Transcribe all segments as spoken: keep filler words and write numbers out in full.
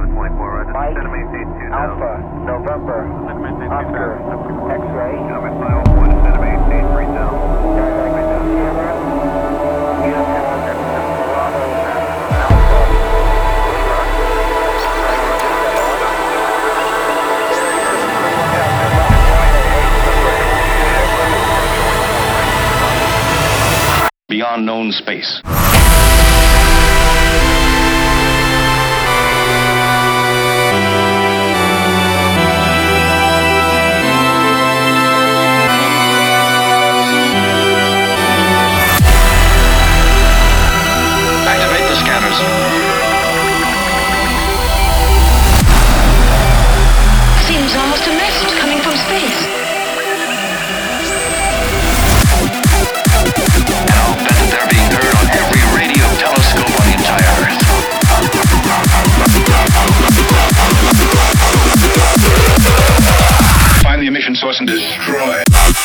Mike, Alpha, November, Oscar, X-ray. Beyond known space. Activate the scanners. Seems almost a message coming from space. They're being heard on every radio telescope on the entire Earth. Find the emission source and destroy.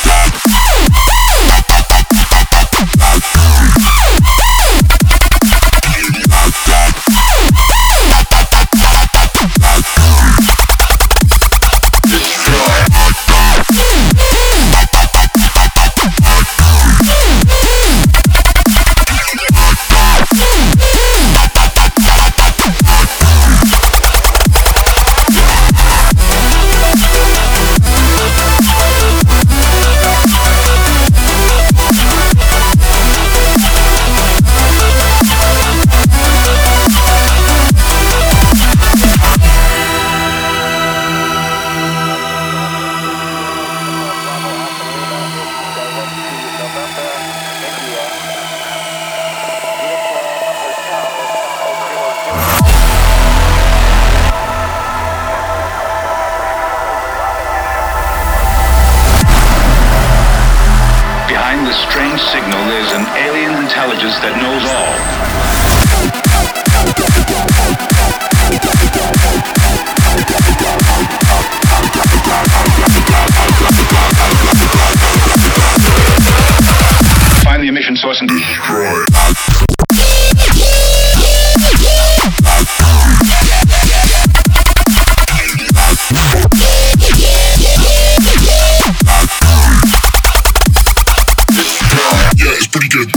Behind this strange signal, there's an alien intelligence that knows all. Find the emission source and destroy. Yeah, it's pretty good.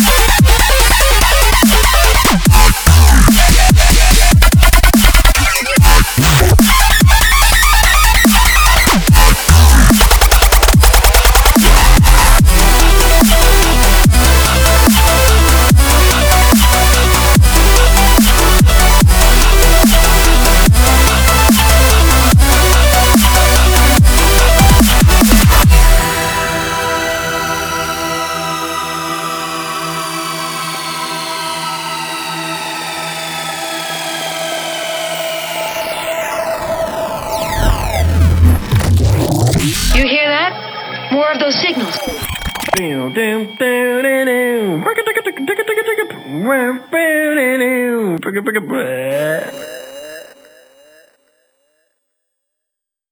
You hear that? More of those signals. Down, down, down, down, down.